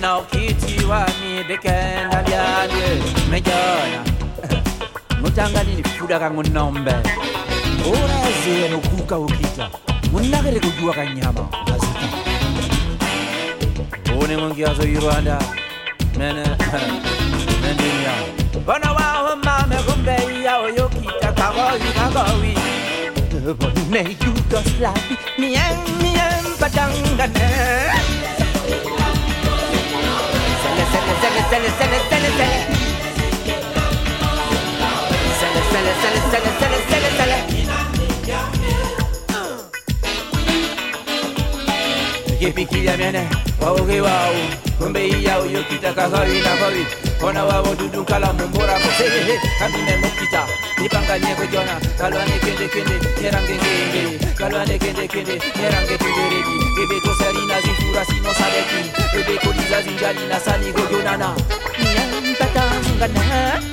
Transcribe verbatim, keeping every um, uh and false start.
now kiti wani bekenda lyane mejana mutanga nini fuda kangu nombe oraze no kuka ukita munagere kujua kanyama azita one mungi azo Rwanda mene mene ya bana wa mama kumbe ya oyokita kagoyi kagoyi me you just like me and me and patangane sele sele sele sele sele sele sele sele sele sele sele sele sele Kipikia mene, wauge wau kumbe iya oyokita kagoyi kagoyi ona wao dudu kala mbora mose kamine mokita nipanga nyeko jona kalwane kende kende nerange ngenge kalwane kende kende nerange tuderedi bebe to serina zifura sino sabeki bebe koliza zinjali na sani go jonana nyanta tangana